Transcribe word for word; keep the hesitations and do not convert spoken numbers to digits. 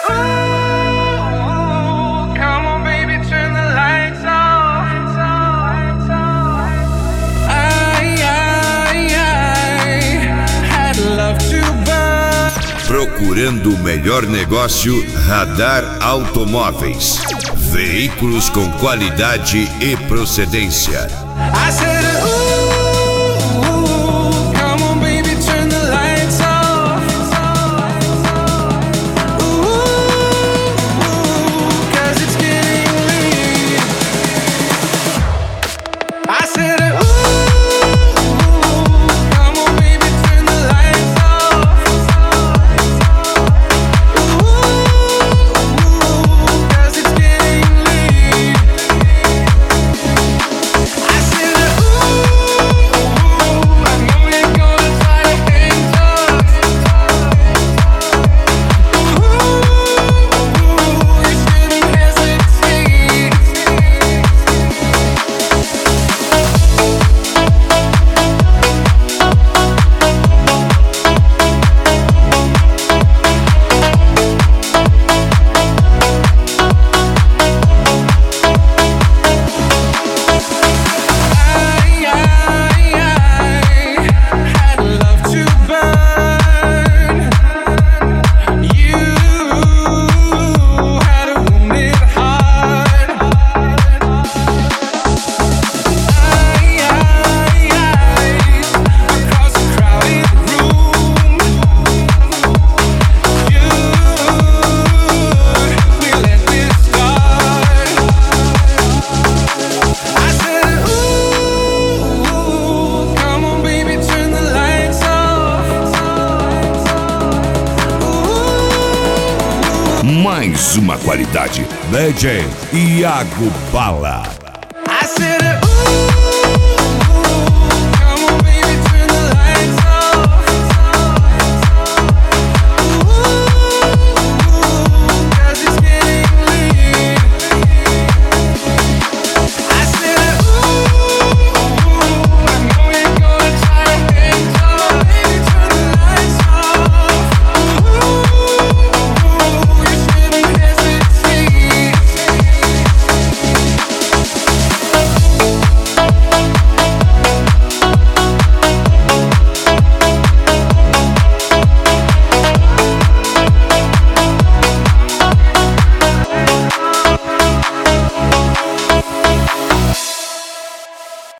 ooh, come on baby, turn the lights off. I, I, I had love to burn. Procurando o melhor negócio, Radar Automóveis. Veículos com qualidade e procedência. I said, ooh, come on baby, turn the lights off. Ooh, 'cause it's getting late. I said, ooh, come on baby, turn the lights off. Ooh, 'cause it's getting late. I said, Mais uma qualidade. D J Iago Bala. I said, ooh.